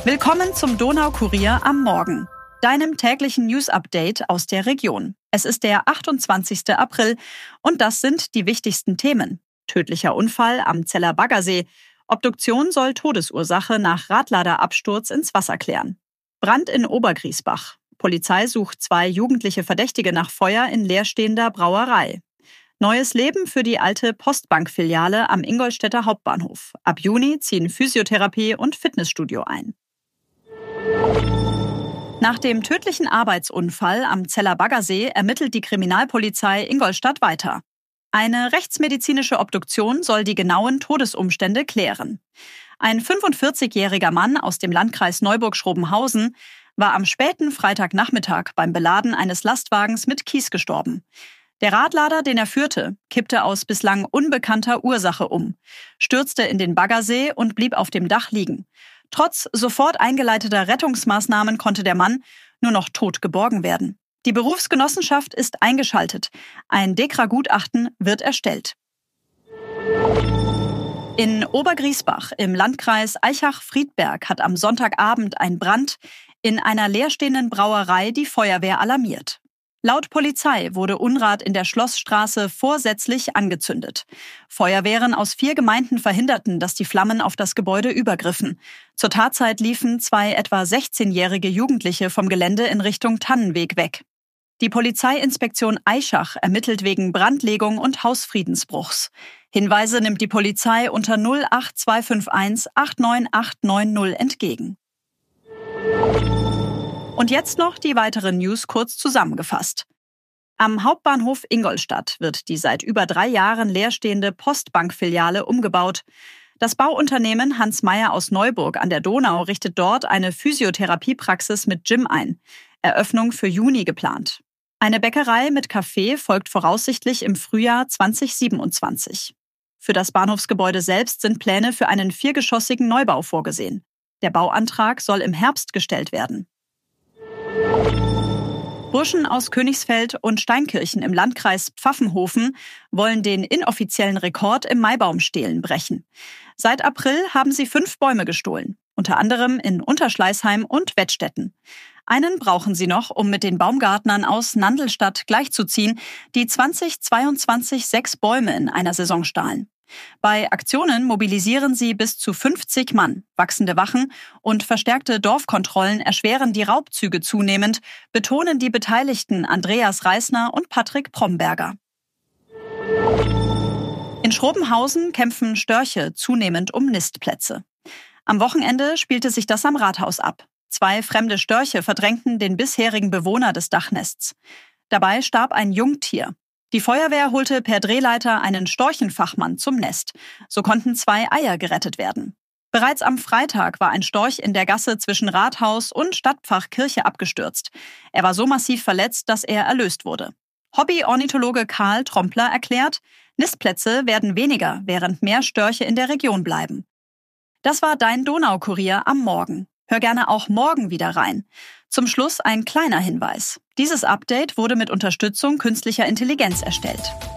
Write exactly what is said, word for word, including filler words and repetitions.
Willkommen zum Donaukurier am Morgen, deinem täglichen News-Update aus der Region. Es ist der achtundzwanzigster April und das sind die wichtigsten Themen. Tödlicher Unfall am Zeller Baggersee. Obduktion soll Todesursache nach Radladerabsturz ins Wasser klären. Brand in Obergriesbach. Polizei sucht zwei jugendliche Verdächtige nach Feuer in leerstehender Brauerei. Neues Leben für die alte Postbank-Filiale am Ingolstädter Hauptbahnhof. Ab Juni ziehen Physiotherapie und Fitnessstudio ein. Nach dem tödlichen Arbeitsunfall am Zeller Baggersee ermittelt die Kriminalpolizei Ingolstadt weiter. Eine rechtsmedizinische Obduktion soll die genauen Todesumstände klären. Ein fünfundvierzigjähriger Mann aus dem Landkreis Neuburg-Schrobenhausen war am späten Freitagnachmittag beim Beladen eines Lastwagens mit Kies gestorben. Der Radlader, den er führte, kippte aus bislang unbekannter Ursache um, stürzte in den Baggersee und blieb auf dem Dach liegen. Trotz sofort eingeleiteter Rettungsmaßnahmen konnte der Mann nur noch tot geborgen werden. Die Berufsgenossenschaft ist eingeschaltet. Ein Dekra-Gutachten wird erstellt. In Obergriesbach im Landkreis Aichach-Friedberg hat am Sonntagabend ein Brand in einer leerstehenden Brauerei die Feuerwehr alarmiert. Laut Polizei wurde Unrat in der Schlossstraße vorsätzlich angezündet. Feuerwehren aus vier Gemeinden verhinderten, dass die Flammen auf das Gebäude übergriffen. Zur Tatzeit liefen zwei etwa sechzehnjährige Jugendliche vom Gelände in Richtung Tannenweg weg. Die Polizeiinspektion Aichach ermittelt wegen Brandlegung und Hausfriedensbruchs. Hinweise nimmt die Polizei unter null acht zwei fünf eins acht neun acht neun null entgegen. Und jetzt noch die weiteren News kurz zusammengefasst. Am Hauptbahnhof Ingolstadt wird die seit über drei Jahren leerstehende Postbank-Filiale umgebaut. Das Bauunternehmen Hans Meyer aus Neuburg an der Donau richtet dort eine Physiotherapiepraxis mit Gym ein. Eröffnung für Juni geplant. Eine Bäckerei mit Café folgt voraussichtlich im Frühjahr zweitausendsiebenundzwanzig. Für das Bahnhofsgebäude selbst sind Pläne für einen viergeschossigen Neubau vorgesehen. Der Bauantrag soll im Herbst gestellt werden. Burschen aus Königsfeld und Steinkirchen im Landkreis Pfaffenhofen wollen den inoffiziellen Rekord im Maibaumstehlen brechen. Seit April haben sie fünf Bäume gestohlen, unter anderem in Unterschleißheim und Wettstetten. Einen brauchen sie noch, um mit den Baumgartnern aus Nandelstadt gleichzuziehen, die zweitausendzweiundzwanzig sechs Bäume in einer Saison stahlen. Bei Aktionen mobilisieren sie bis zu fünfzig Mann. Wachsende Wachen und verstärkte Dorfkontrollen erschweren die Raubzüge zunehmend, betonen die Beteiligten Andreas Reisner und Patrick Promberger. In Schrobenhausen kämpfen Störche zunehmend um Nistplätze. Am Wochenende spielte sich das am Rathaus ab. Zwei fremde Störche verdrängten den bisherigen Bewohner des Dachnests. Dabei starb ein Jungtier. Die Feuerwehr holte per Drehleiter einen Storchenfachmann zum Nest. So konnten zwei Eier gerettet werden. Bereits am Freitag war ein Storch in der Gasse zwischen Rathaus und Stadtpfarrkirche abgestürzt. Er war so massiv verletzt, dass er erlöst wurde. Hobby-Ornithologe Karl Trompler erklärt, Nistplätze werden weniger, während mehr Störche in der Region bleiben. Das war dein Donaukurier am Morgen. Hör gerne auch morgen wieder rein. Zum Schluss ein kleiner Hinweis. Dieses Update wurde mit Unterstützung künstlicher Intelligenz erstellt.